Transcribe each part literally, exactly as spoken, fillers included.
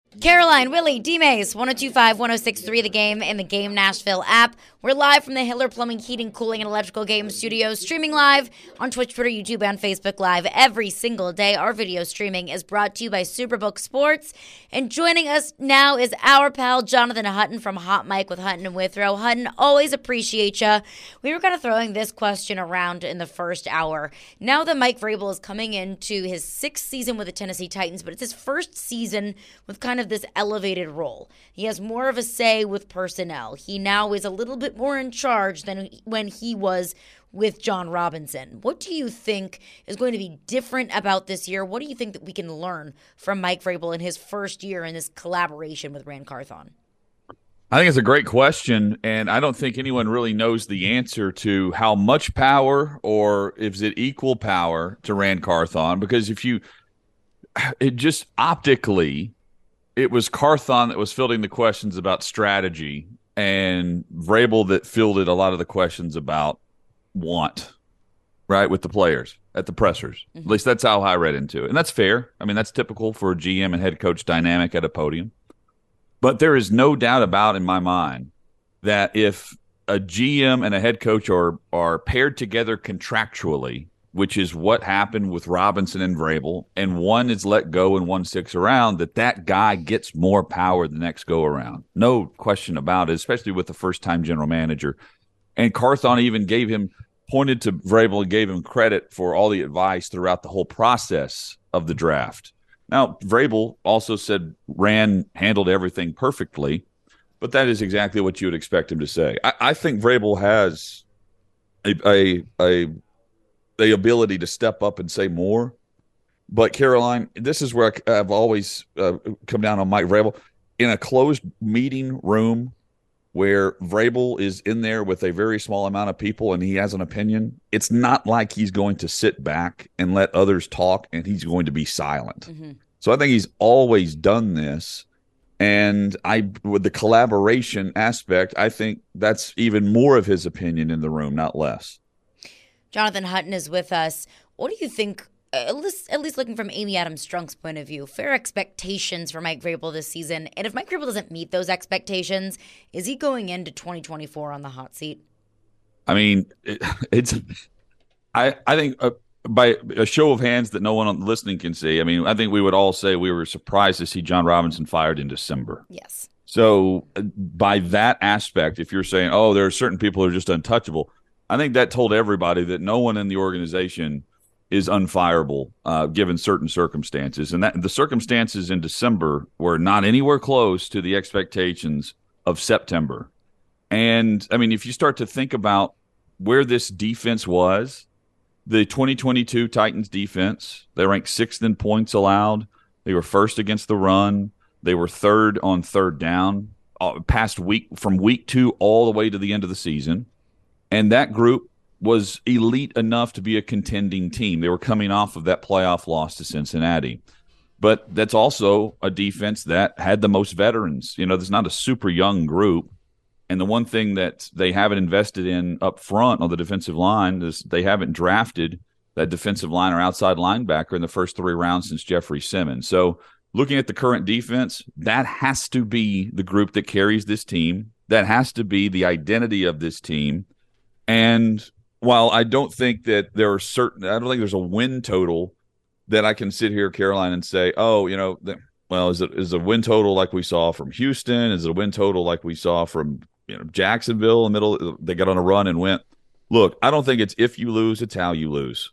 Caroline, Willie, D-Mays, one oh two five, one oh six three The Game and the Game Nashville app. We're live from the Hiller Plumbing, Heating, Cooling, and Electrical Game Studios, streaming live on Twitch, Twitter, YouTube, and Facebook Live every single day. Our video streaming is brought to you by Superbook Sports. And joining us now is our pal, Jonathan Hutton from Hot Mike with Hutton and Withrow. Hutton, always appreciate you. We were kind of throwing this question around in the first hour. Now that Mike Vrabel is coming into his sixth season with the Tennessee Titans, but it's his first season with kind of this elevated role. He has more of a say with personnel. He now is a little bit more in charge than when he was with John Robinson. What do you think is going to be different about this year? What do you think that we can learn from Mike Vrabel in his first year in this collaboration with Ran Carthon? I think it's a great question, and I don't think anyone really knows the answer to how much power or is it equal power to Ran Carthon, because if you – it just optically – it was Carthon that was fielding the questions about strategy and Vrabel that fielded a lot of the questions about want, right, with the players at the pressers. Mm-hmm. At least that's how I read into it. And that's fair. I mean, that's typical for a G M and head coach dynamic at a podium. But there is no doubt about in my mind that if a G M and a head coach are, are paired together contractually, which is what happened with Robinson and Vrabel, and one is let go and one sticks around, that that guy gets more power the next go-around. No question about it, especially with the first-time general manager. And Carthon even gave him, pointed to Vrabel and gave him credit for all the advice throughout the whole process of the draft. Now, Vrabel also said Ran handled everything perfectly, but that is exactly what you would expect him to say. I, I think Vrabel has a a, a the ability to step up and say more. But, Caroline, this is where I, I've always uh, come down on Mike Vrabel. In a closed meeting room where Vrabel is in there with a very small amount of people and he has an opinion, it's not like he's going to sit back and let others talk and he's going to be silent. Mm-hmm. So I think he's always done this. And I, with the collaboration aspect, I think that's even more of his opinion in the room, not less. Jonathan Hutton is with us. What do you think, at least, at least looking from Amy Adams Strunk's point of view, fair expectations for Mike Vrabel this season? And if Mike Vrabel doesn't meet those expectations, is he going into twenty twenty-four on the hot seat? I mean, it, it's I, I think uh, by a show of hands that no one listening can see, I mean, I think we would all say we were surprised to see John Robinson fired in December. Yes. So uh, by that aspect, if you're saying, oh, there are certain people who are just untouchable, I think that told everybody that no one in the organization is unfireable uh, given certain circumstances. And that the circumstances in December were not anywhere close to the expectations of September. And, I mean, if you start to think about where this defense was, the twenty twenty-two Titans defense, they ranked sixth in points allowed. They were first against the run. They were third on third down uh, past week from week two all the way to the end of the season. And that group was elite enough to be a contending team. They were coming off of that playoff loss to Cincinnati. But that's also a defense that had the most veterans. You know, there's not a super young group. And the one thing that they haven't invested in up front on the defensive line is they haven't drafted that defensive line or outside linebacker in the first three rounds since Jeffrey Simmons. So looking at the current defense, that has to be the group that carries this team. That has to be the identity of this team. And while I don't think that there are certain – I don't think there's a win total that I can sit here, Caroline, and say, oh, you know, well, is it is a win total like we saw from Houston? Is it a win total like we saw from you know Jacksonville in the middle? They got on a run and went. Look, I don't think it's if you lose, it's how you lose.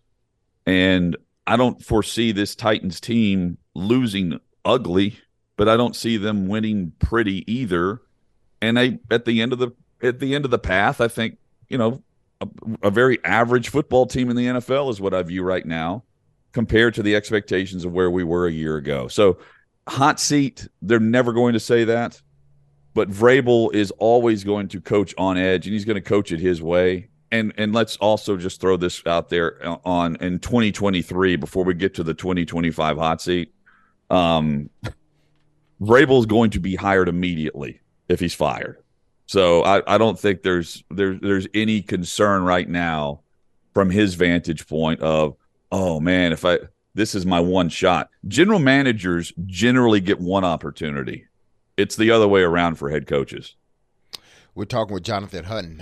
And I don't foresee this Titans team losing ugly, but I don't see them winning pretty either. And I, at the end of the at the end of the path, I think, you know, a, a very average football team in the N F L is what I view right now compared to the expectations of where we were a year ago. So hot seat, they're never going to say that, but Vrabel is always going to coach on edge, and he's going to coach it his way. And and let's also just throw this out there on in twenty twenty-three before we get to the twenty twenty-five hot seat. Um, Vrabel is going to be hired immediately if he's fired. So I, I don't think there's there, there's any concern right now from his vantage point of, oh, man, if I this is my one shot. General managers generally get one opportunity. It's the other way around for head coaches. We're talking with Jonathan Hutton.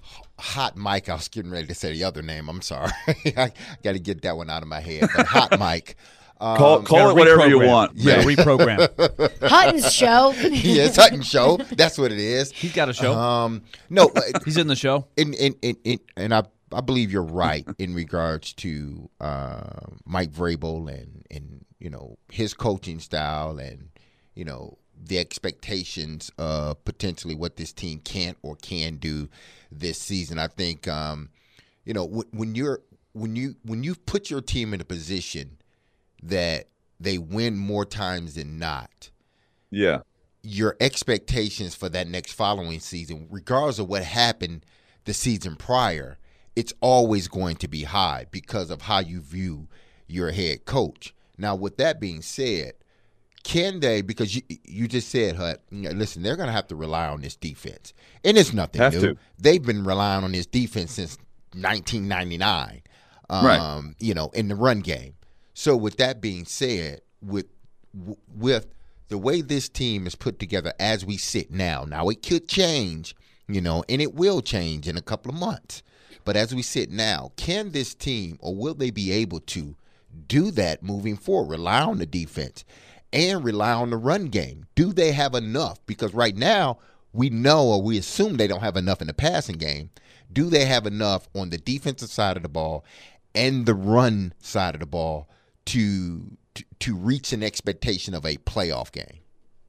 Hot Mike, I was getting ready to say the other name. I'm sorry. I got to get that one out of my head. But Hot Mike. Um, call call it whatever you want. Yeah, reprogram. Hutton's show. Yeah, it's Hutton's show. That's what it is. He's got a show. Um, no, he's in the show. And and and, and, and I I believe you're right in regards to uh, Mike Vrabel and and you know his coaching style and you know the expectations of potentially what this team can or can do this season. I think um, you know w- when you're when you when you put your team in a position that they win more times than not. Yeah. Your expectations for that next following season, regardless of what happened the season prior, it's always going to be high because of how you view your head coach. Now, with that being said, can they, because you you just said, Hut, listen, they're going to have to rely on this defense. And it's nothing have new. To. They've been relying on this defense since nineteen ninety-nine, um, right. you know, in the run game. So with that being said, with with the way this team is put together as we sit now, now it could change, you know, and it will change in a couple of months. But as we sit now, can this team or will they be able to do that moving forward, rely on the defense and rely on the run game? Do they have enough? Because right now we know or we assume they don't have enough in the passing game. Do they have enough on the defensive side of the ball and the run side of the ball To, to to reach an expectation of a playoff game?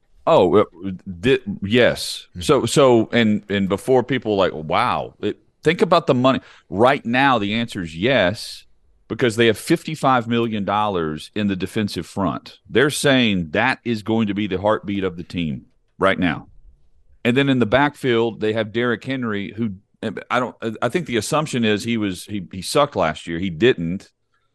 Oh, th- yes. So so and and before people like, wow, it, think about the money. Right now, the answer is yes, because they have fifty-five million dollars in the defensive front. They're saying that is going to be the heartbeat of the team right now. And then in the backfield, they have Derrick Henry, who I don't. I think the assumption is he was he he sucked last year. He didn't.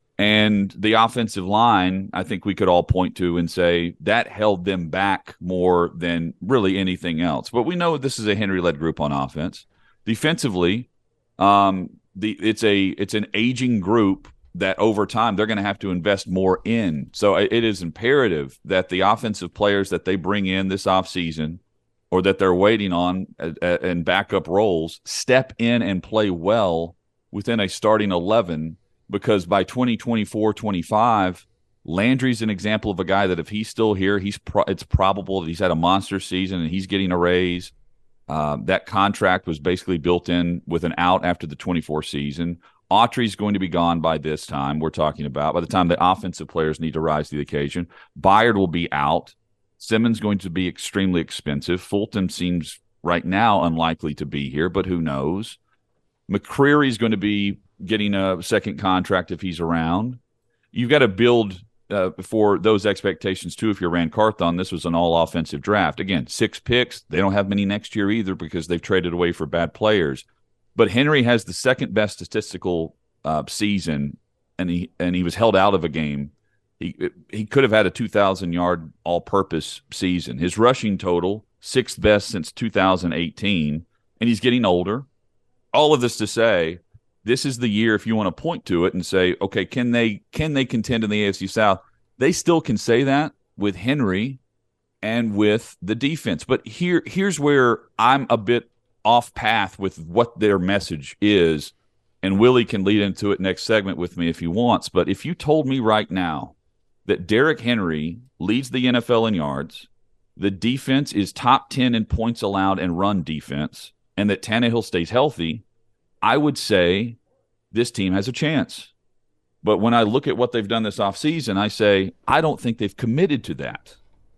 And the offensive line, I think we could all point to and say that held them back more than really anything else. But we know this is a Henry-led group on offense. Defensively, um, the it's a it's an aging group that over time they're going to have to invest more in. So it is imperative that the offensive players that they bring in this offseason or that they're waiting on and backup roles step in and play well within a starting eleven. Because by twenty twenty-four twenty-five, Landry's an example of a guy that if he's still here, he's pro- it's probable that he's had a monster season and he's getting a raise. Um, that contract was basically built in with an out after the twenty-four season. Autry's going to be gone by this time we're talking about. By the time the offensive players need to rise to the occasion, Byard will be out. Simmons going to be extremely expensive. Fulton seems right now unlikely to be here, but who knows? McCreary's going to be getting a second contract if he's around. You've got to build uh, for those expectations, too, if you're Rand Carthon. This was an all-offensive draft. Again, six picks. They don't have many next year either because they've traded away for bad players. But Henry has the second-best statistical uh, season, and he and he was held out of a game. He he could have had a two thousand yard all-purpose season. His rushing total, sixth best since two thousand eighteen, and he's getting older. All of this to say, this is the year, if you want to point to it and say, okay, can they can they contend in the A F C South? They still can say that with Henry and with the defense. But here here's where I'm a bit off path with what their message is, and Willie can lead into it next segment with me if he wants. But if you told me right now that Derrick Henry leads the N F L in yards, the defense is top ten in points allowed and run defense, and that Tannehill stays healthy, I would say this team has a chance. But when I look at what they've done this offseason, I say, I don't think they've committed to that.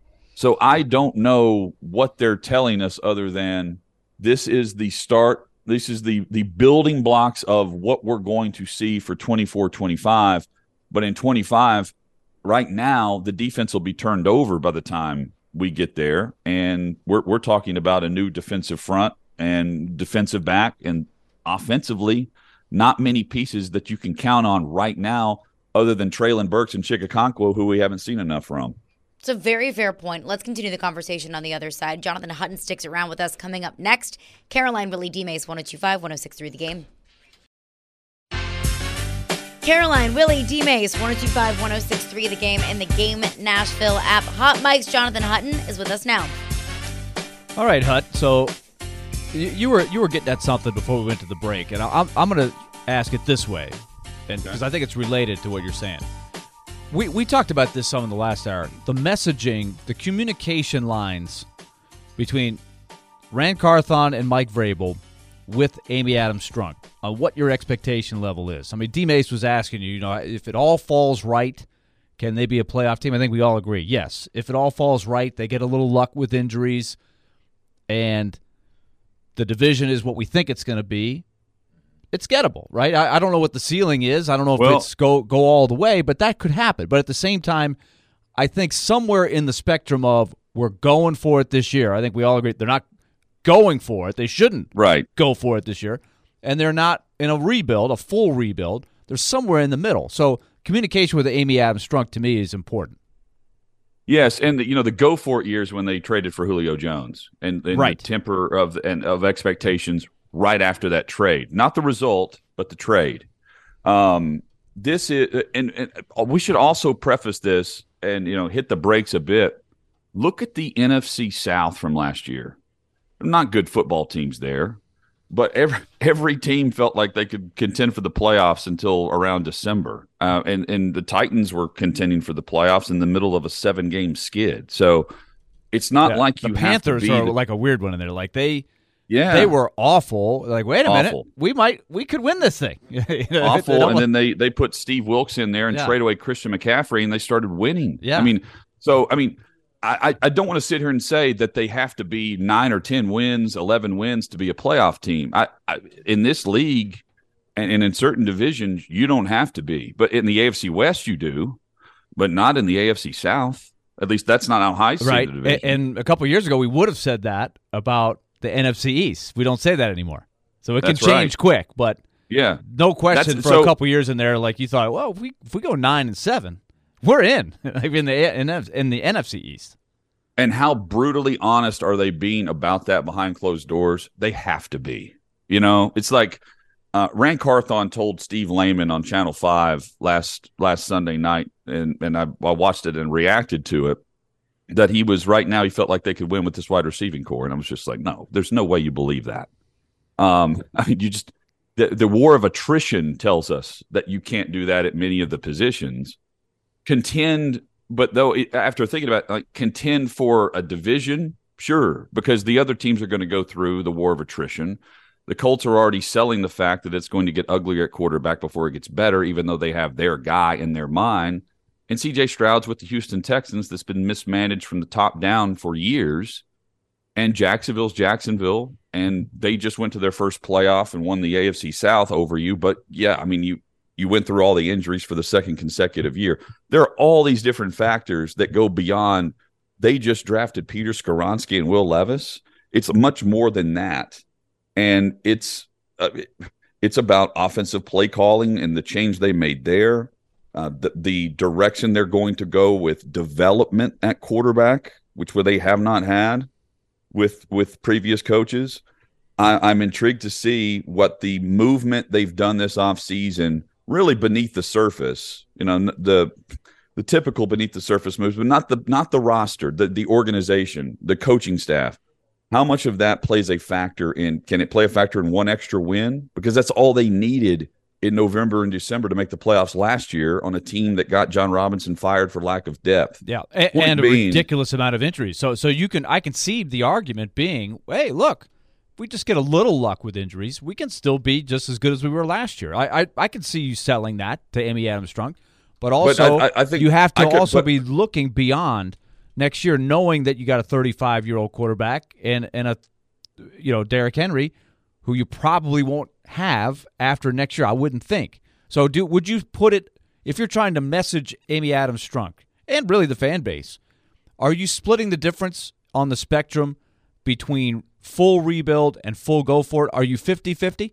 So I don't know what they're telling us other than this is the start, this is the the building blocks of what we're going to see for twenty-four twenty-five. But in twenty-five, right now, the defense will be turned over by the time we get there. And we're we're talking about a new defensive front and defensive back, and offensively, not many pieces that you can count on right now other than Treylon Burks and Chikakonkwo, who we haven't seen enough from. It's a very fair point. Let's continue the conversation on the other side. Jonathan Hutton sticks around with us. Coming up next, Caroline Willie D. Mace, one oh two point five, one oh six point three The Game. Caroline, Willie, D-Mace, one oh two five, one oh six three, The Game, and the Game Nashville app. Hot Mike's Jonathan Hutton is with us now. All right, Hut. So you, you were you were getting at something before we went to the break, and I'm I'm going to ask it this way, and because I think it's related to what you're saying. We we talked about this some in the last hour. The messaging, the communication lines between Ran Carthon and Mike Vrabel with Amy Adams Strunk on what your expectation level is. I mean, D-Mace was asking you, you know, if it all falls right, can they be a playoff team? I think we all agree, yes. If it all falls right, they get a little luck with injuries, and the division is what we think it's going to be, it's gettable, right? I, I don't know what the ceiling is. I don't know if well, it's go go all the way, but that could happen. But at the same time, I think somewhere in the spectrum of we're going for it this year, I think we all agree they're not going for it. They shouldn't right. go for it this year. And they're not in a rebuild, a full rebuild. They're somewhere in the middle. So communication with Amy Adams Strunk to me is important. Yes, and the, you know the go for it years when they traded for Julio Jones and, and right. the temper of and of expectations right after that trade, not the result, but the trade. Um, this is, and, and we should also preface this and you know hit the brakes a bit. Look at the N F C South from last year. Not good football teams there, but every every team felt like they could contend for the playoffs until around December. Uh, and, and the Titans were contending for the playoffs in the middle of a seven-game skid. So it's not yeah, like the you Panthers have to be are the, like a weird one in there. Like they yeah. they were awful. Like, wait a awful. minute. We might we could win this thing. you know, awful. And then they, they put Steve Wilkes in there and yeah. trade away Christian McCaffrey, and they started winning. Yeah. I mean, so, I mean, I, I don't want to sit here and say that they have to be nine or ten wins, eleven wins to be a playoff team. I, I in this league and, and in certain divisions, you don't have to be. But in the A F C West, you do, but not in the A F C South. At least that's not how high seeded right. the division. And a couple of years ago, we would have said that about the N F C East. We don't say that anymore. So it that's can change right. quick. But yeah, no question that's, for so, a couple of years in there, like you thought, well, if we if we go nine and seven, we're in. Like in the in, in the N F C East. And how brutally honest are they being about that behind closed doors? They have to be. You know, it's like uh, Ran Carthon told Steve Lehman on Channel five last last Sunday night, and, and I, I watched it and reacted to it, that he was right now, he felt like they could win with this wide receiving core. And I was just like, no, there's no way you believe that. Um, I mean, you just the, the war of attrition tells us that you can't do that at many of the positions. Contend But though, after thinking about it, like contend for a division, sure, because the other teams are going to go through the war of attrition. The Colts are already selling the fact that it's going to get uglier at quarterback before it gets better, even though they have their guy in their mind. And C J Stroud's with the Houston Texans that's been mismanaged from the top down for years. And Jacksonville's Jacksonville, and they just went to their first playoff and won the A F C South over you. But, yeah, I mean, you – You went through all the injuries for the second consecutive year. There are all these different factors that go beyond. They just drafted Peter Skoronski and Will Levis. It's much more than that, and it's uh, it's about offensive play calling and the change they made there, uh, the, the direction they're going to go with development at quarterback, which they have not had with with previous coaches. I, I'm intrigued to see what the movement they've done this offseason. Really beneath the surface, you know, the the typical beneath the surface moves, but not the not the roster, the the organization, the coaching staff. How much of that plays a factor in? Can it play a factor in one extra win? Because that's all they needed in November and December to make the playoffs last year on a team that got John Robinson fired for lack of depth. Yeah, and, and a being, ridiculous amount of injuries. So so you can I can see the argument being, hey, look. If we just get a little luck with injuries, we can still be just as good as we were last year. I I, I can see you selling that to Amy Adams Strunk, but also but I, I think you have to could, also but, be looking beyond next year, knowing that you got a thirty-five-year-old quarterback and and a you know Derrick Henry, who you probably won't have after next year. I wouldn't think. So do would you put it if you're trying to message Amy Adams Strunk and really the fan base? Are you splitting the difference on the spectrum between full rebuild and full go for it? Are you fifty-fifty?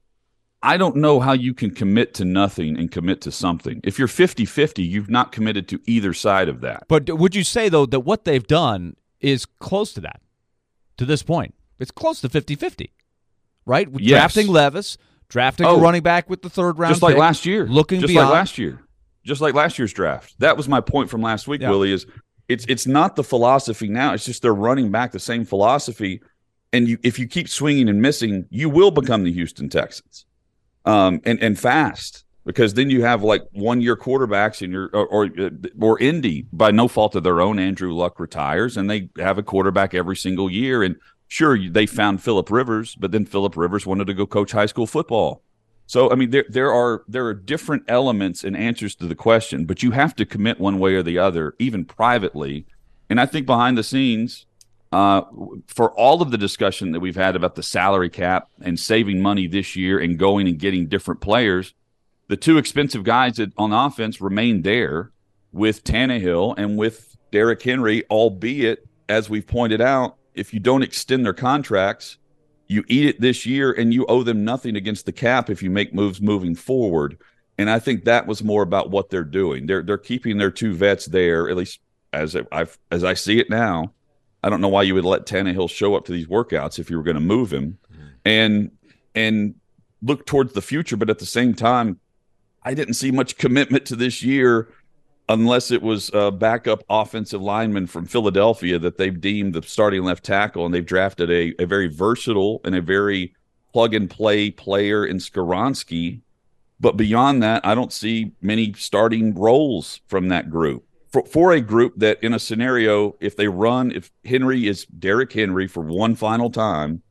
I don't know how you can commit to nothing and commit to something. If you're fifty-fifty, you've not committed to either side of that. But would you say, though, that what they've done is close to that, to this point? It's close to fifty-fifty, right? Yes. Drafting Levis, drafting Oh, a running back with the third round, just like pick, last year, looking just beyond. like last year, just like last year's draft. That was my point from last week, Yeah. Willie. Is it's it's not the philosophy now. It's just they're running back the same philosophy, and you if you keep swinging and missing, you will become the Houston Texans, um, and and fast. Because then you have like one-year quarterbacks in your or, or or Indy, by no fault of their own. Andrew Luck retires, and they have a quarterback every single year. And sure, they found Phillip Rivers, but then Phillip Rivers wanted to go coach high school football. So I mean, there there are there are different elements and answers to the question, but you have to commit one way or the other, even privately. And I think behind the scenes, uh, for all of the discussion that we've had about the salary cap and saving money this year and going and getting different players. The two expensive guys that on offense remain there with Tannehill and with Derrick Henry, albeit, as we've pointed out, if you don't extend their contracts, you eat it this year and you owe them nothing against the cap if you make moves moving forward. And I think that was more about what they're doing. They're they're keeping their two vets there, at least as I as I see it now. I don't know why you would let Tannehill show up to these workouts if you were going to move him, and and look towards the future. But at the same time, I didn't see much commitment to this year unless it was a backup offensive lineman from Philadelphia that they've deemed the starting left tackle, and they've drafted a, a very versatile and a very plug-and-play player in Skoronski. But beyond that, I don't see many starting roles from that group. For, for a group that in a scenario, if they run, if Henry is Derrick Henry for one final time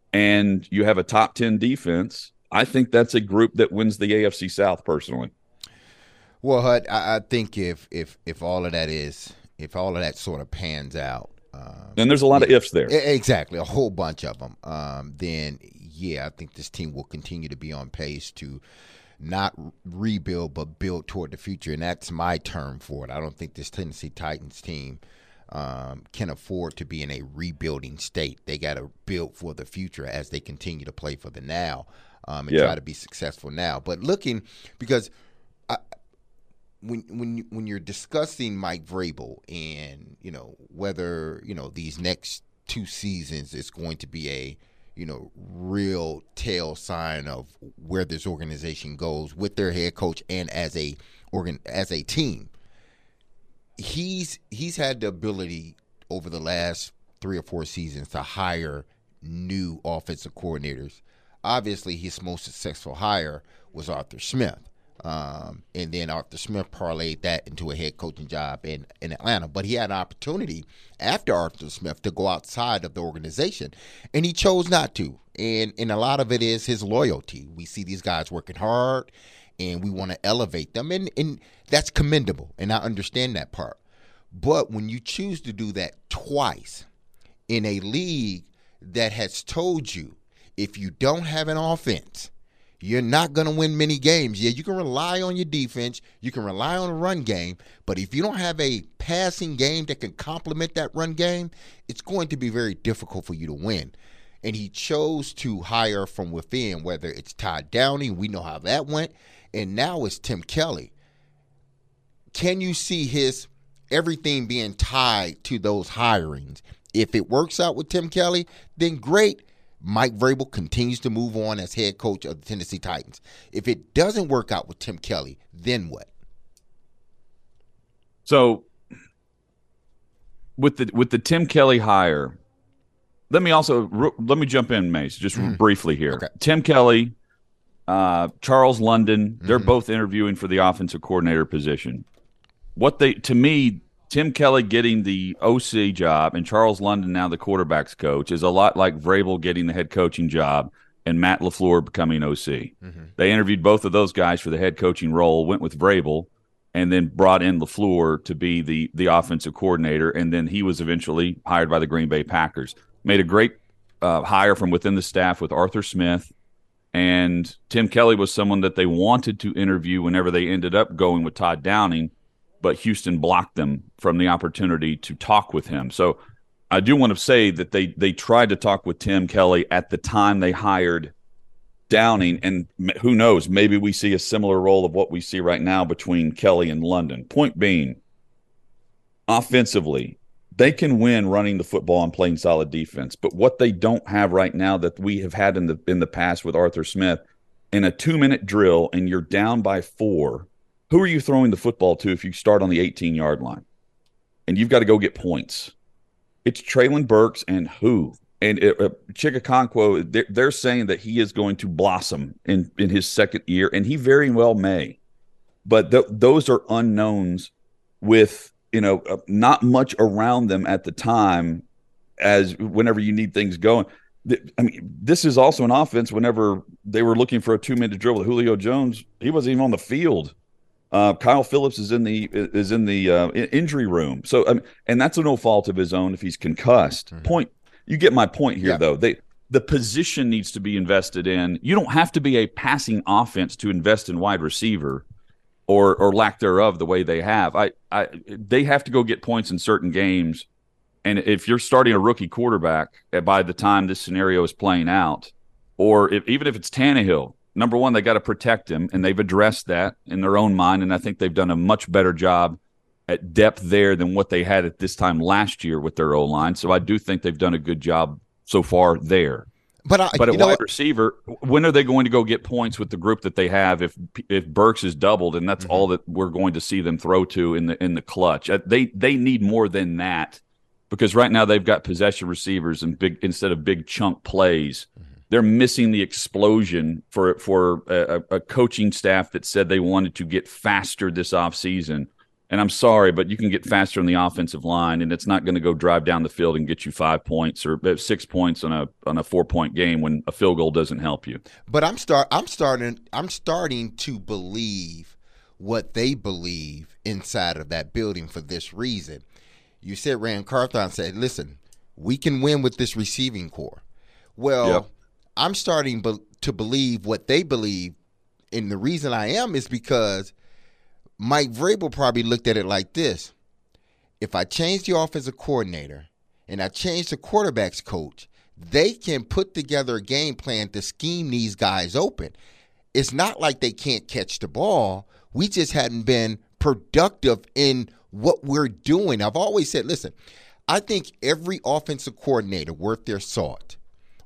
and you have a top ten defense, I think that's a group that wins the A F C South personally. Well, Hud, I, I think if if if all of that is if all of that sort of pans out, um, and there's a lot yeah, of ifs there. Exactly, a whole bunch of them. Um, then yeah, I think this team will continue to be on pace to not rebuild but build toward the future, and that's my term for it. I don't think this Tennessee Titans team um, can afford to be in a rebuilding state. They got to build for the future as they continue to play for the now. Um, and yeah. try to be successful now. But looking, because I, when when you, when you're discussing Mike Vrabel and you know whether you know these next two seasons is going to be a you know real tell sign of where this organization goes with their head coach and as a organ as a team, he's he's had the ability over the last three or four seasons to hire new offensive coordinators. Obviously, his most successful hire was Arthur Smith. Um, and then Arthur Smith parlayed that into a head coaching job in, in Atlanta. But he had an opportunity after Arthur Smith to go outside of the organization, and he chose not to. And, and a lot of it is his loyalty. We see these guys working hard, and we want to elevate them, and, and that's commendable, and I understand that part. But when you choose to do that twice in a league that has told you, if you don't have an offense, you're not going to win many games. Yeah, you can rely on your defense. You can rely on a run game. But if you don't have a passing game that can complement that run game, it's going to be very difficult for you to win. And he chose to hire from within, whether it's Todd Downing. We know how that went. And now it's Tim Kelly. Can you see his everything being tied to those hirings? If it works out with Tim Kelly, then great. Mike Vrabel continues to move on as head coach of the Tennessee Titans. If it doesn't work out with Tim Kelly, then what? So with the with the Tim Kelly hire, let me also let me jump in, Mace, just mm. briefly here. Okay. Tim Kelly, uh, Charles London, Mm-hmm. they're both interviewing for the offensive coordinator position. What they to me, Tim Kelly getting the O C job and Charles London now the quarterback's coach is a lot like Vrabel getting the head coaching job and Matt LaFleur becoming O C. Mm-hmm. They interviewed both of those guys for the head coaching role, went with Vrabel, and then brought in LaFleur to be the the offensive coordinator, and then he was eventually hired by the Green Bay Packers. Made a great uh, hire from within the staff with Arthur Smith, and Tim Kelly was someone that they wanted to interview whenever they ended up going with Todd Downing, but Houston blocked them from the opportunity to talk with him. So I do want to say that they they tried to talk with Tim Kelly at the time they hired Downing, and who knows, maybe we see a similar role of what we see right now between Kelly and London. Point being, offensively, they can win running the football and playing solid defense, but what they don't have right now that we have had in the in the past with Arthur Smith in a two-minute drill and you're down by four, who are you throwing the football to if you start on the eighteen-yard line? And you've got to go get points. It's Treylon Burks and who? And it, uh, Chikakonkwo, they're, they're saying that he is going to blossom in, in his second year, and he very well may. But th- those are unknowns with, you know, uh, not much around them at the time as whenever you need things going. I mean, this is also an offense whenever they were looking for a two-minute drill with Julio Jones, he wasn't even on the field. Uh, Kyle Phillips is in the is in the uh, injury room. So, um, and that's no fault of his own if he's concussed. Mm-hmm. Point, you get my point here, yeah. though. They the position needs to be invested in. You don't have to be a passing offense to invest in wide receiver, or or lack thereof, the way they have. I, I they have to go get points in certain games. And if you're starting a rookie quarterback by the time this scenario is playing out, or if, even if it's Tannehill, number one, they got to protect him, and they've addressed that in their own mind, and I think they've done a much better job at depth there than what they had at this time last year with their O-line. So I do think they've done a good job so far there. But, I, but at wide receiver, when are they going to go get points with the group that they have if if Burks is doubled, and that's mm-hmm. all that we're going to see them throw to in the in the clutch? They they need more than that. Because right now they've got possession receivers and big instead of big chunk plays. Mm-hmm. They're missing the explosion for for a, a coaching staff that said they wanted to get faster this offseason. And I'm sorry, but you can get faster on the offensive line, and it's not going to go drive down the field and get you five points or six points on a on a four point game when a field goal doesn't help you. But I'm start I'm starting I'm starting to believe what they believe inside of that building for this reason. You said Rand Carthon said, listen, we can win with this receiving core. Well, yep. I'm starting be- to believe what they believe, and the reason I am is because Mike Vrabel probably looked at it like this. If I change the offensive coordinator and I change the quarterback's coach, they can put together a game plan to scheme these guys open. It's not like they can't catch the ball. We just hadn't been productive in what we're doing. I've always said, listen, I think every offensive coordinator worth their salt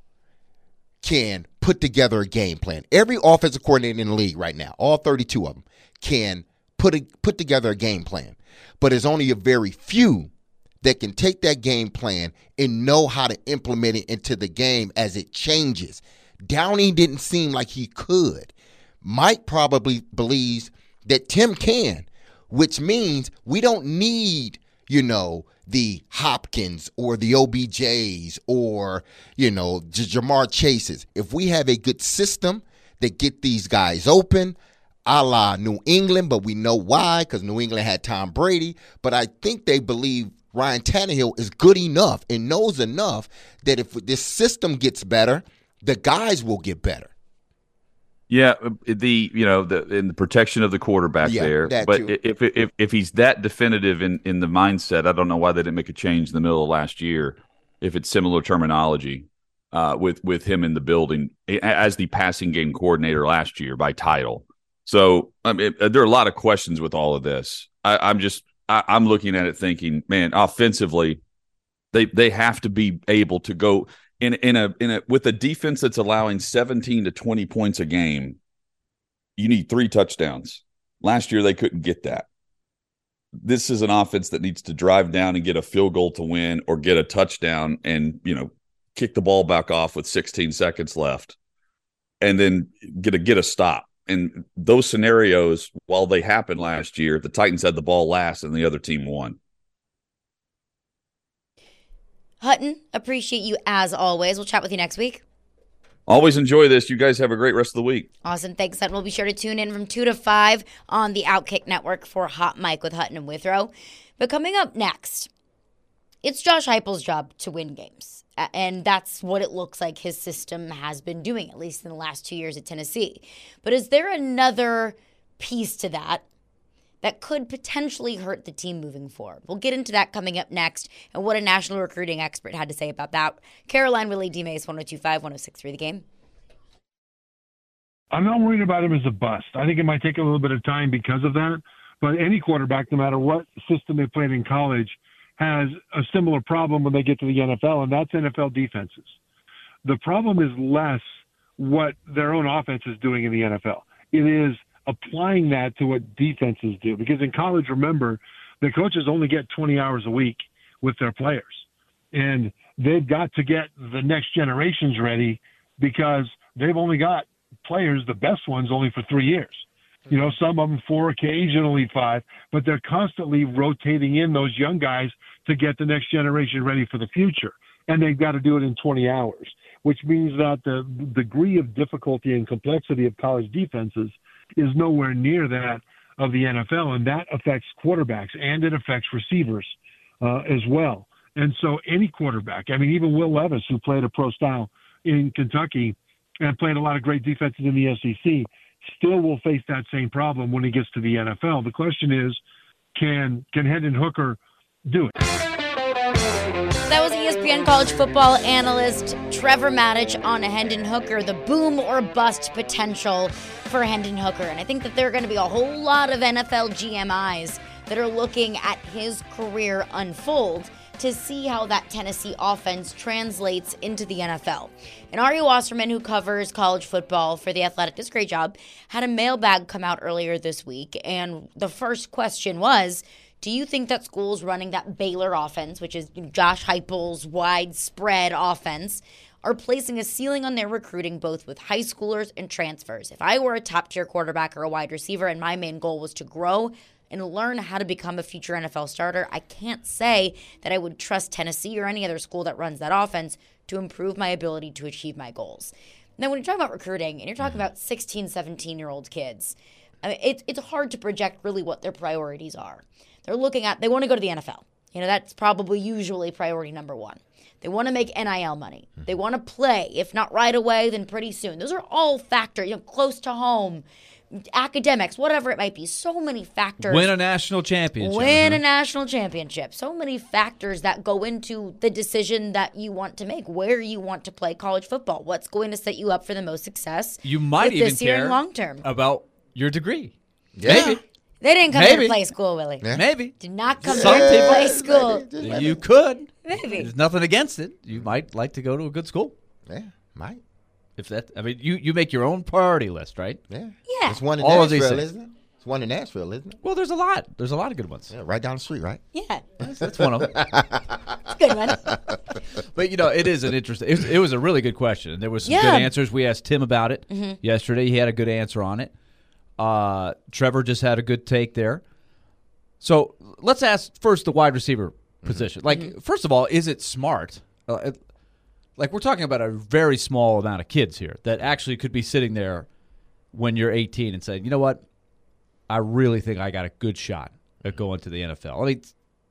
can put together a game plan. Every offensive coordinator in the league right now, all thirty-two of them, can put a, put together a game plan. But there's only a very few that can take that game plan and know how to implement it into the game as it changes. Downing didn't seem like he could. Mike probably believes that Tim can, which means we don't need, you know, the Hopkins or the O B Js or, you know, J- Jamar Chases. If we have a good system that get these guys open, a la New England, but we know why, because New England had Tom Brady. But I think they believe Ryan Tannehill is good enough and knows enough that if this system gets better, the guys will get better. Yeah, the you know the in the protection of the quarterback yeah, there, but too. if if if he's that definitive in, in the mindset, I don't know why they didn't make a change in the middle of last year. If it's similar terminology uh, with with him in the building as the passing game coordinator last year by title, so I mean, there are a lot of questions with all of this. I, I'm just I, I'm looking at it thinking, man, offensively, they they have to be able to go. In in a in a with a defense that's allowing seventeen to twenty points a game, you need three touchdowns. Last year they couldn't get that. This is an offense that needs to drive down and get a field goal to win, or get a touchdown and, you know, kick the ball back off with sixteen seconds left, and then get a get a stop. And those scenarios, while they happened last year, the Titans had the ball last and the other team won. Hutton, appreciate you as always. We'll chat with you next week. Always enjoy this. You guys have a great rest of the week. Awesome. Thanks, Hutton. We'll be sure to tune in from two to five on the Outkick Network for Hot Mic with Hutton and Withrow. But coming up next, it's Josh Heupel's job to win games. And that's what it looks like his system has been doing, at least in the last two years at Tennessee. But is there another piece to that that could potentially hurt the team moving forward? We'll get into that coming up next and what a national recruiting expert had to say about that. Caroline Willie D-Mays, one oh two point five, one oh six point three The Game. I'm not worried about him as a bust. I think it might take a little bit of time because of that. But any quarterback, no matter what system they played in college, has a similar problem when they get to the N F L, and that's N F L defenses. The problem is less what their own offense is doing in the N F L. It is applying that to what defenses do. Because in college, remember, the coaches only get twenty hours a week with their players. And they've got to get the next generations ready because they've only got players, the best ones, only for three years. You know, some of them four, occasionally five, but they're constantly rotating in those young guys to get the next generation ready for the future. And they've got to do it in twenty hours, which means that the degree of difficulty and complexity of college defenses is nowhere near that of the N F L, and that affects quarterbacks, and it affects receivers uh, as well. And so any quarterback, I mean, even Will Levis, who played a pro style in Kentucky and played a lot of great defenses in the S E C, still will face that same problem when he gets to the N F L. The question is, can can Hendon Hooker do it? That was E S P N college football analyst Trevor Maddich on Hendon Hooker, the boom or bust potential for Hendon Hooker. And I think that there are going to be a whole lot of N F L G M Is that are looking at his career unfold to see how that Tennessee offense translates into the N F L. And Ari Wasserman, who covers college football for The Athletic, does a great job, had a mailbag come out earlier this week. And the first question was, do you think that schools running that Baylor offense, which is Josh Heupel's widespread offense, are placing a ceiling on their recruiting both with high schoolers and transfers? If I were a top-tier quarterback or a wide receiver and my main goal was to grow and learn how to become a future N F L starter, I can't say that I would trust Tennessee or any other school that runs that offense to improve my ability to achieve my goals. Now, when you're talking about recruiting and you're talking about sixteen, seventeen-year-old kids, I mean, it's it's hard to project really what their priorities are. They're looking at, they want to go to the N F L. You know, that's probably usually priority number one. They want to make N I L money. They want to play. If not right away, then pretty soon. Those are all factors, you know, close to home, academics, whatever it might be. So many factors. Win a national championship. Win a national championship. So many factors that go into the decision that you want to make, where you want to play college football, what's going to set you up for the most success. You might even this year care and long term about your degree. Yeah. Maybe. They didn't come Maybe. here to play school, Willie. Yeah. Maybe. Did not come Some here to people- play school. You could. Maybe. There's nothing against it. You might like to go to a good school. Yeah, might. If that, I mean, you, you make your own priority list, right? Yeah. Yeah. It's one in All of these Nashville, things. isn't it? It's one in Nashville, isn't it? Well, there's a lot. There's a lot of good ones. Yeah, right down the street, right? Yeah. That's one of them. It's a good one. But, you know, it is an interesting – it, was- it was a really good question. And there was some Yeah. good answers. We asked Tim about it yesterday. He had a good answer on it. Uh, Trevor just had a good take there. So let's ask first the wide receiver position. Like, first of all, is it smart? Uh, it- like, we're talking about a very small amount of kids here that actually could be sitting there when you're eighteen and saying, you know what, I really think I got a good shot at going to the N F L. I mean,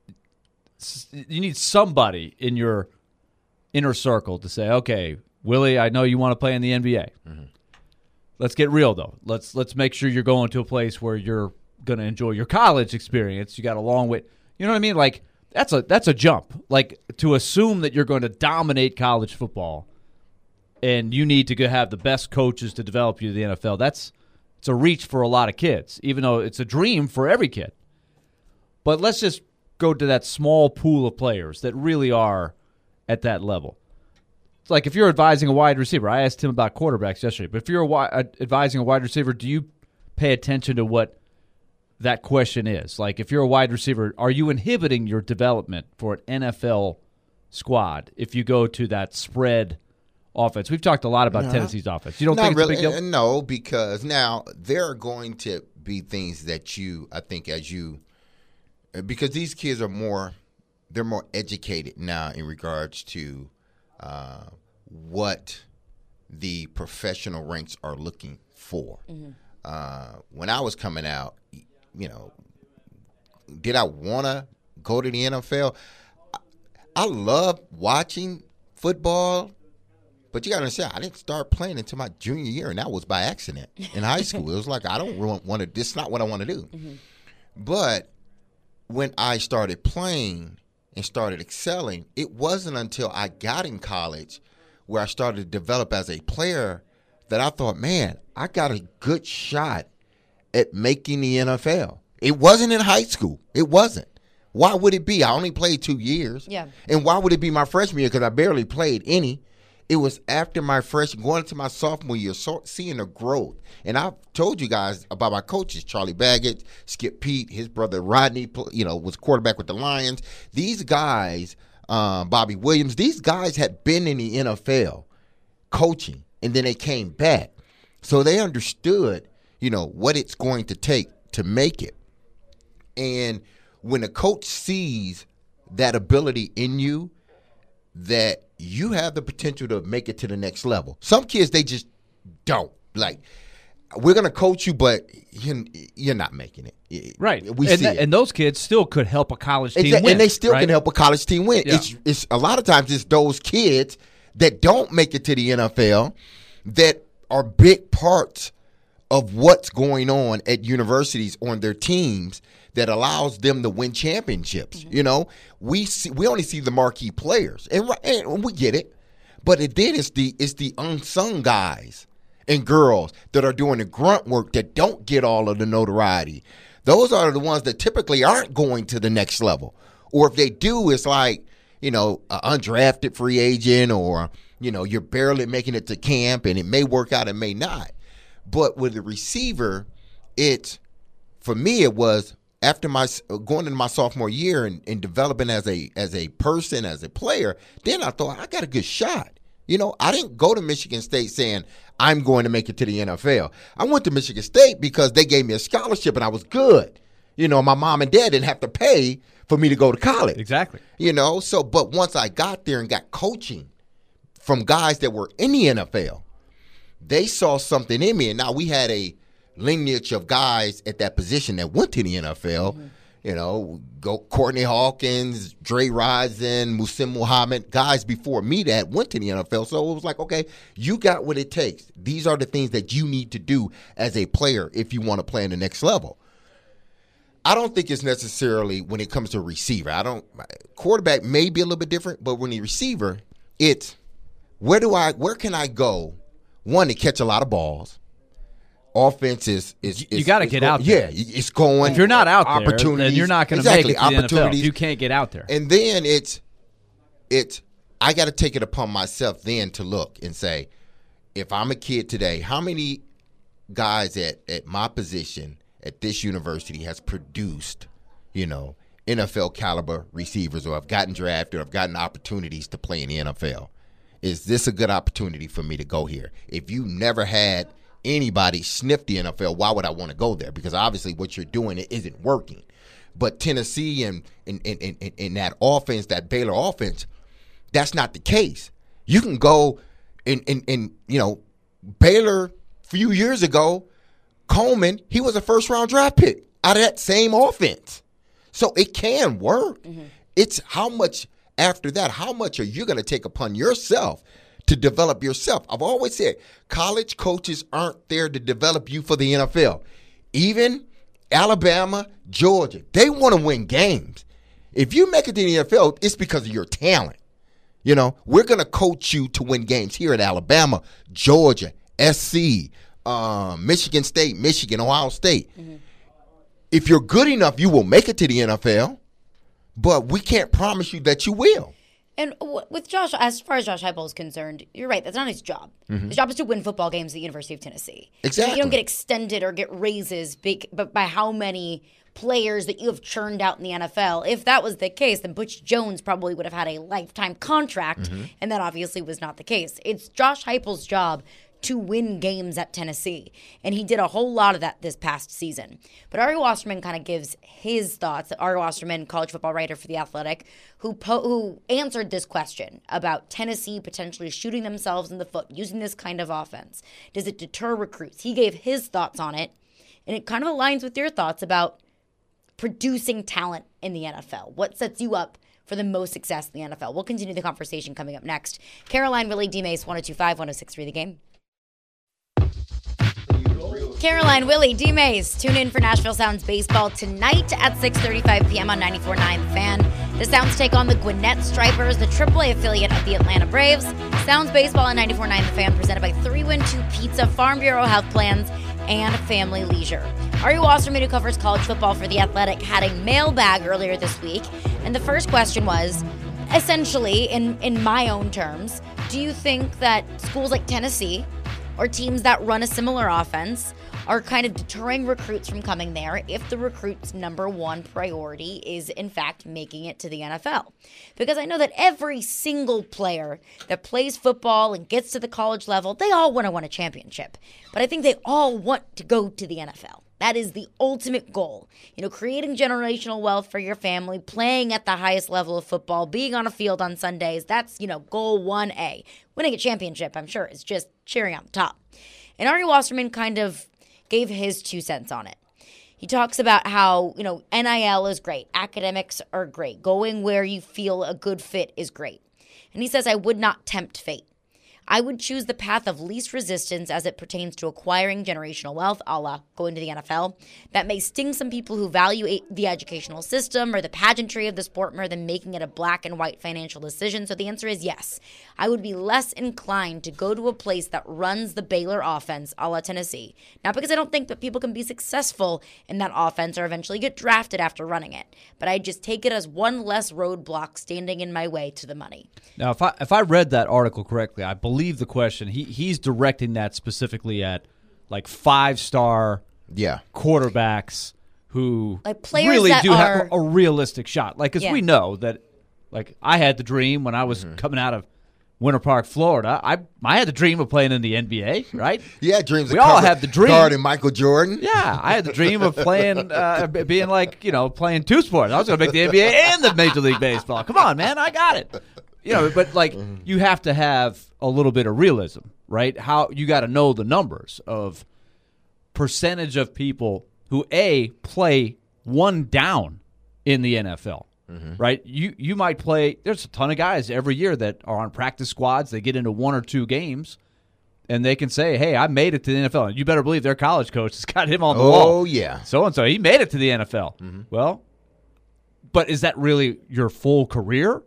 s- you need somebody in your inner circle to say, okay, Willie, I know you want to play in the N B A. Let's get real, though. Let's let's make sure you're going to a place where you're going to enjoy your college experience. You got a long way. You know what I mean? Like, that's a that's a jump. Like, to assume that you're going to dominate college football and you need to go have the best coaches to develop you to the N F L, that's it's a reach for a lot of kids, even though it's a dream for every kid. But let's just go to that small pool of players that really are at that level. It's like if you're advising a wide receiver, I asked him about quarterbacks yesterday, but if you're a wi- uh, advising a wide receiver, do you pay attention to what that question is? Like, if you're a wide receiver, are you inhibiting your development for an N F L squad if you go to that spread offense? We've talked a lot about No. Tennessee's offense. You don't Not think it's really. a big deal? uh, No, because now there are going to be things that you, I think, as you, uh, because these kids are more, they're more educated now in regards to uh, what the professional ranks are looking for. Uh, when I was coming out, you know, did I want to go to the N F L? I, I love watching football. But you got to understand, I didn't start playing until my junior year, and that was by accident in high school. It was like, I don't want to, this is not what I want to do. Mm-hmm. But when I started playing and started excelling, it wasn't until I got in college where I started to develop as a player that I thought, man, I got a good shot at making the N F L. It wasn't in high school. It wasn't. Why would it be? I only played two years. Yeah. And why would it be my freshman year? Because I barely played any. It was after my freshman, going into my sophomore year, so, seeing the growth. And I've told you guys about my coaches, Charlie Baggett, Skip Pete, his brother Rodney, you know, was quarterback with the Lions. These guys, um, Bobby Williams, these guys had been in the N F L coaching, and then they came back. So they understood, you know, what it's going to take to make it. And when a coach sees that ability in you, that you have the potential to make it to the next level. Some kids, they just don't. Like, we're going to coach you, but you're, you're not making it. Right. We and, see th- it. and those kids still could help a college team Exactly. win. And they still right? can help a college team win. Yeah. It's, it's a lot of times it's those kids that don't make it to the N F L that are big parts of what's going on at universities on their teams that allows them to win championships. Mm-hmm. You know, we see, we only see the marquee players, and, and we get it, but it then it's the it's the unsung guys and girls that are doing the grunt work that don't get all of the notoriety. Those are the ones that typically aren't going to the next level, or if they do, it's like, you know, an undrafted free agent, or, you know, you're barely making it to camp, and it may work out, it may not. But with the receiver, it's, for me, it was after my going into my sophomore year and, and developing as a as a person, as a player. Then I thought, I got a good shot. You know, I didn't go to Michigan State saying I'm going to make it to the N F L. I went to Michigan State because they gave me a scholarship and I was good. You know, my mom and dad didn't have to pay for me to go to college. Exactly. You know, so but once I got there and got coaching from guys that were in the N F L, they saw something in me. And now we had a lineage of guys at that position that went to the N F L. Mm-hmm. You know, go Courtney Hawkins, Dre Rison, Musim Muhammad, guys before me that went to the N F L. So it was like, okay, you got what it takes. These are the things that you need to do as a player if you want to play in the next level. I don't think it's necessarily when it comes to receiver. I don't quarterback may be a little bit different, but when the receiver, it's where do I where can I go? One, to catch a lot of balls. Offense is is, is you got to get out there. Yeah, it's going. If you're not out there, opportunities, then you're not going to exactly, make it to the N F L. opportunities. You can't get out there. And then it's it's I got to take it upon myself then to look and say, if I'm a kid today, how many guys at at my position at this university has produced, you know, N F L caliber receivers, or have gotten drafted or have gotten opportunities to play in the N F L? Is this a good opportunity for me to go here? If you never had anybody sniff the N F L, why would I want to go there? Because obviously what you're doing, it isn't working. But Tennessee and in in, in, in that offense, that Baylor offense, that's not the case. You can go in, in, in you know, Baylor a few years ago, Coleman, he was a first-round draft pick out of that same offense. So it can work. Mm-hmm. It's how much after that, how much are you going to take upon yourself to develop yourself? I've always said college coaches aren't there to develop you for the N F L. Even Alabama, Georgia, they want to win games. If you make it to the N F L, it's because of your talent. You know, we're going to coach you to win games here at Alabama, Georgia, S C, um, Michigan State, Michigan, Ohio State. Mm-hmm. If you're good enough, you will make it to the N F L, but we can't promise you that you will. And with Josh, as far as Josh Heupel is concerned, you're right. That's not his job. Mm-hmm. His job is to win football games at the University of Tennessee. Exactly. You don't get extended or get raises big, but by how many players that you have churned out in the N F L. If that was the case, then Butch Jones probably would have had a lifetime contract, mm-hmm. and that obviously was not the case. It's Josh Heupel's job to win games at Tennessee, and he did a whole lot of that this past season. But Ari Wasserman kind of gives his thoughts. Ari Wasserman, college football writer for The Athletic, who po- who answered this question about Tennessee potentially shooting themselves in the foot using this kind of offense. Does it deter recruits? He gave his thoughts on it, and it kind of aligns with your thoughts about producing talent in the N F L. What sets you up for the most success in the N F L? We'll continue the conversation coming up next. Caroline, Willie, D-Mace, one oh two five, one oh six three The Game. Caroline, Willie, D-Mace, tune in for Nashville Sounds Baseball tonight at six thirty-five p.m. on ninety-four point nine The Fan. The Sounds take on the Gwinnett Stripers, the triple A affiliate of the Atlanta Braves. Sounds Baseball on ninety-four point nine The Fan, presented by three one two Pizza, Farm Bureau Health Plans, and Family Leisure. Ari Wasserman, who covers college football for The Athletic, had a mailbag earlier this week, and the first question was, essentially, in, in my own terms, do you think that schools like Tennessee or teams that run a similar offense are kind of deterring recruits from coming there if the recruit's number one priority is, in fact, making it to the N F L? Because I know that every single player that plays football and gets to the college level, they all want to win a championship. But I think they all want to go to the N F L. That is the ultimate goal. You know, creating generational wealth for your family, playing at the highest level of football, being on a field on Sundays, that's, you know, goal one A. Winning a championship, I'm sure, is just cherry on top. And Ari Wasserman kind of gave his two cents on it. He talks about how, you know, N I L is great. Academics are great. Going where you feel a good fit is great. And he says, I would not tempt fate. I would choose the path of least resistance as it pertains to acquiring generational wealth, a la going to the N F L. That may sting some people who value the educational system or the pageantry of the sport more than making it a black and white financial decision. So the answer is yes. I would be less inclined to go to a place that runs the Baylor offense, a la Tennessee. Not because I don't think that people can be successful in that offense or eventually get drafted after running it, but I just take it as one less roadblock standing in my way to the money. Now, if I if I read that article correctly, I believe the question, he he's directing that specifically at like five-star Yeah. quarterbacks who Like players really that do are- have a realistic shot. Like, because Yeah. we know that, like, I had the dream when I was coming out of Winter Park, Florida. I I had the dream of playing in the N B A, right? Yeah, dreams. We of all cover- have the dream. guarding Michael Jordan. Yeah, I had the dream of playing, uh, b- being like, you know, playing two sports. I was going to make the N B A and the Major League Baseball. Come on, man, I got it. You know, but like, you have to have a little bit of realism, right? How you got to know the numbers of percentage of people who a play one down in the N F L. Right, you you might play. There's a ton of guys every year that are on practice squads. They get into one or two games, and they can say, "Hey, I made it to the N F L." And you better believe their college coach has got him on the wall. Oh, yeah. So and so, he made it to the N F L. Well, but is that really your full career?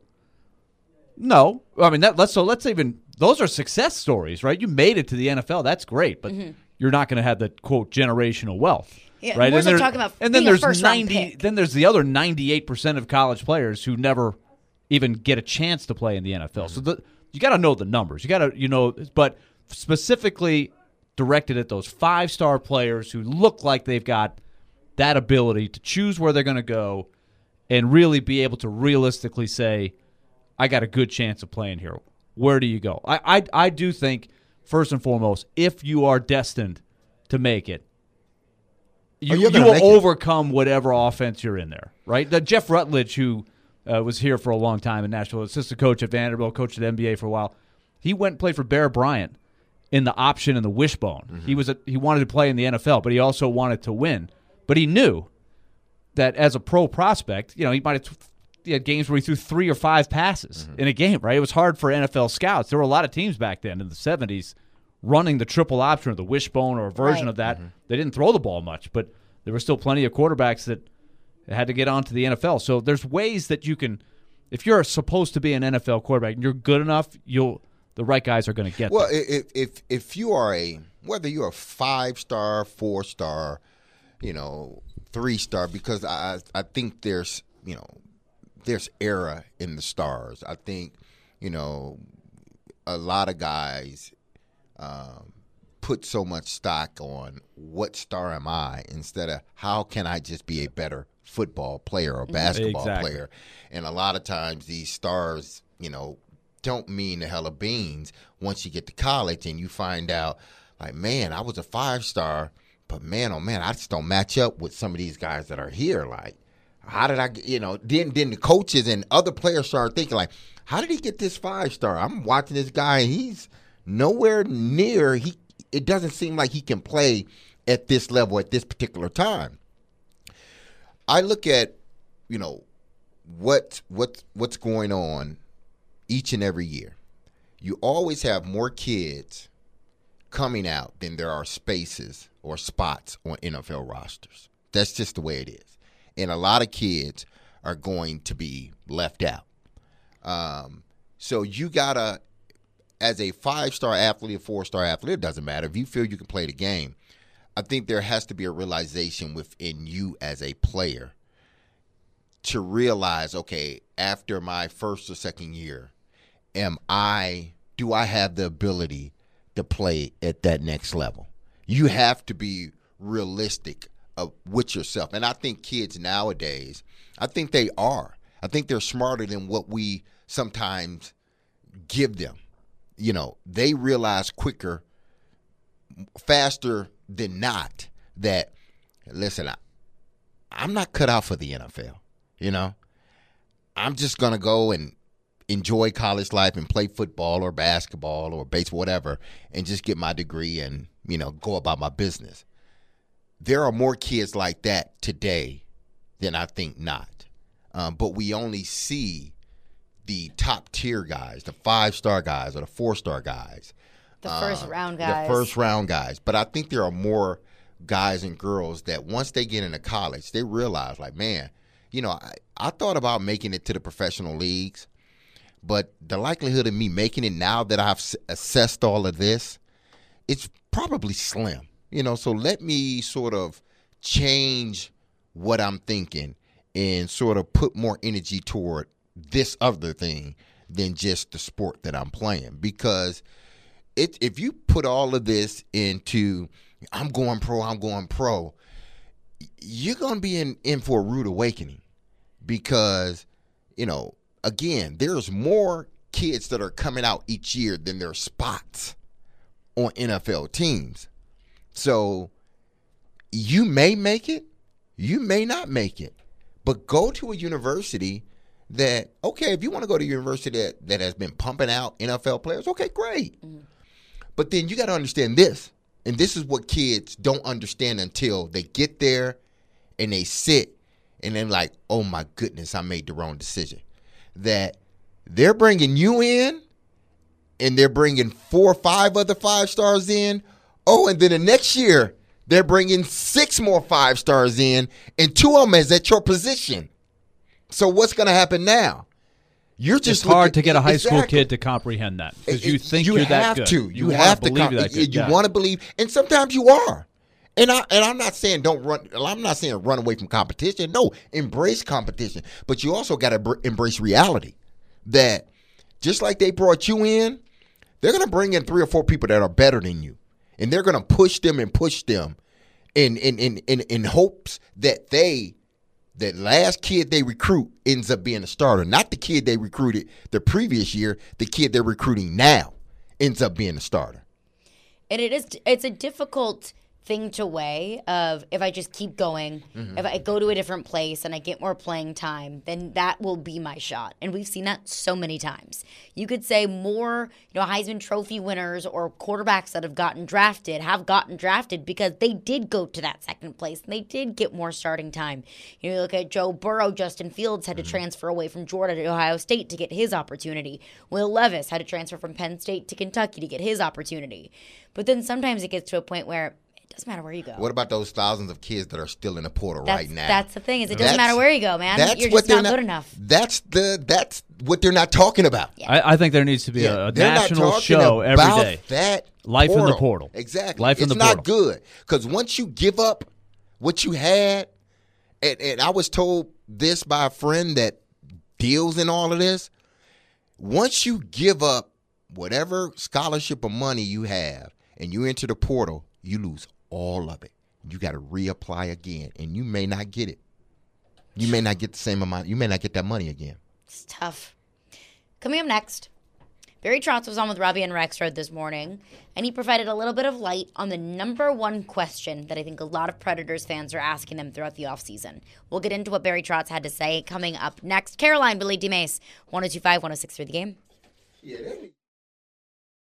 No, I mean that. Let's so let's even those are success stories, right? You made it to the N F L. That's great, but you're not going to have the quote generational wealth. Yeah, right? more And so there- talking about and then being a there's first-round ninety. pick. Then there's the other ninety-eight percent of college players who never even get a chance to play in the N F L. So the, you got to know the numbers. You got to you know, but specifically directed at those five-star players who look like they've got that ability to choose where they're going to go and really be able to realistically say, I got a good chance of playing here. Where do you go? I I, I do think first and foremost, if you are destined to make it, You, Oh, you're you gonna will make it. overcome whatever offense you're in there, right? The Jeff Rutledge, who uh, was here for a long time in Nashville, assistant coach at Vanderbilt, coached at the N B A for a while. He went and played for Bear Bryant in the option and the wishbone. Mm-hmm. He was a, he wanted to play in the N F L, but he also wanted to win. But he knew that as a pro prospect, you know, he might have he had games where he threw three or five passes Mm-hmm. in a game, right? It was hard for N F L scouts. There were a lot of teams back then in the seventies running the triple option or the wishbone or a version Right. of that. Mm-hmm. They didn't throw the ball much, but there were still plenty of quarterbacks that had to get onto the N F L. So there's ways that you can, if you're supposed to be an N F L quarterback and you're good enough, you'll the right guys are going to get Well, there. if if if you are a whether you're a five star, four star, you know, three star, because I I think there's you know there's era in the stars. I think you know a lot of guys um, put so much stock on what star am I instead of how can I just be a better football player or basketball Exactly. player. And a lot of times these stars, you know, don't mean the hell of beans once you get to college and you find out, like, man, I was a five star, but man, oh man, I just don't match up with some of these guys that are here. Like, how did I, get, you know, then then the coaches and other players start thinking, like, how did he get this five star? I'm watching this guy and he's nowhere near, he. It doesn't seem like he can play at this level at this particular time. I look at, you know, what what what's going on each and every year. You always have more kids coming out than there are spaces or spots on N F L rosters. That's just the way it is. And a lot of kids are going to be left out. Um, so you got to, as a five-star athlete, a four-star athlete, it doesn't matter. If you feel you can play the game, I think there has to be a realization within you as a player to realize, okay, after my first or second year, am I do I have the ability to play at that next level? You have to be realistic of, with yourself. And I think kids nowadays, I think they are. I think they're smarter than what we sometimes give them. You know, they realize quicker, faster than not that, listen, I, I'm not cut out for the N F L, you know. I'm just going to go and enjoy college life and play football or basketball or baseball, whatever, and just get my degree and, you know, go about my business. There are more kids like that today than I think not. Um, but we only see the top tier guys, the five-star guys or the four-star guys. The first uh, round guys. The first round guys. But I think there are more guys and girls that once they get into college, they realize, like, man, you know, I, I thought about making it to the professional leagues, but the likelihood of me making it now that I've s- assessed all of this, it's probably slim. You know, so let me sort of change what I'm thinking and sort of put more energy toward this other thing than just the sport that I'm playing. Because it, if you put all of this into, I'm going pro, I'm going pro, you're going to be in, in for a rude awakening. Because, you know, again, there's more kids that are coming out each year than there are spots on N F L teams. So you may make it, you may not make it, but go to a university that, okay, if you want to go to a university that, that has been pumping out N F L players, okay, great. Mm-hmm. But then you got to understand this, and this is what kids don't understand until they get there and they sit and then like, oh my goodness, I made the wrong decision. That they're bringing you in and they're bringing four or five other five stars in. Oh, and then the next year, they're bringing six more five stars in, and two of them is at your position. So what's going to happen now? You're just it's hard looking, to get a high school exactly. kid to comprehend that because you think you you're that have good. To. You, you have to. believe Com- that good. You yeah. want to believe, and sometimes you are. And I and I'm not saying don't run. I'm not saying run away from competition. No, embrace competition. But you also got to br- embrace reality. That just like they brought you in, they're going to bring in three or four people that are better than you, and they're going to push them and push them, in in in in, in hopes that they. That last kid they recruit ends up being a starter. Not the kid they recruited the previous year. The kid they're recruiting now ends up being a starter. And it is, it's a difficult thing to weigh of if I just keep going, mm-hmm. if I go to a different place and I get more playing time, then that will be my shot. And we've seen that so many times. You could say more, you know, Heisman Trophy winners or quarterbacks that have gotten drafted have gotten drafted because they did go to that second place and they did get more starting time. You know, you look at Joe Burrow, Justin Fields had to mm-hmm. transfer away from Georgia to Ohio State to get his opportunity. Will Levis had to transfer from Penn State to Kentucky to get his opportunity. But then sometimes it gets to a point where doesn't matter where you go. What about those thousands of kids that are still in the portal that's, right now? That's the thing is it that's, doesn't matter where you go, man. That's You're what just not, not good enough. That's the that's what they're not talking about. Yeah. I, I think there needs to be yeah, a, a national show every day. That Life portal. in the portal. Exactly. Life it's in the not portal. good because once you give up what you had, and, and I was told this by a friend that deals in all of this. Once you give up whatever scholarship or money you have, and you enter the portal, you lose all of it. You got to reapply again, and you may not get it. You may not get the same amount. You may not get that money again. It's tough. Coming up next, Barry Trotz was on with Robbie and Rexrode this morning, and he provided a little bit of light on the number one question that I think a lot of Predators fans are asking them throughout the offseason. We'll get into what Barry Trotz had to say coming up next. Caroline, Billy D. Mace, one oh two point five, one oh six point three The Game. Yeah,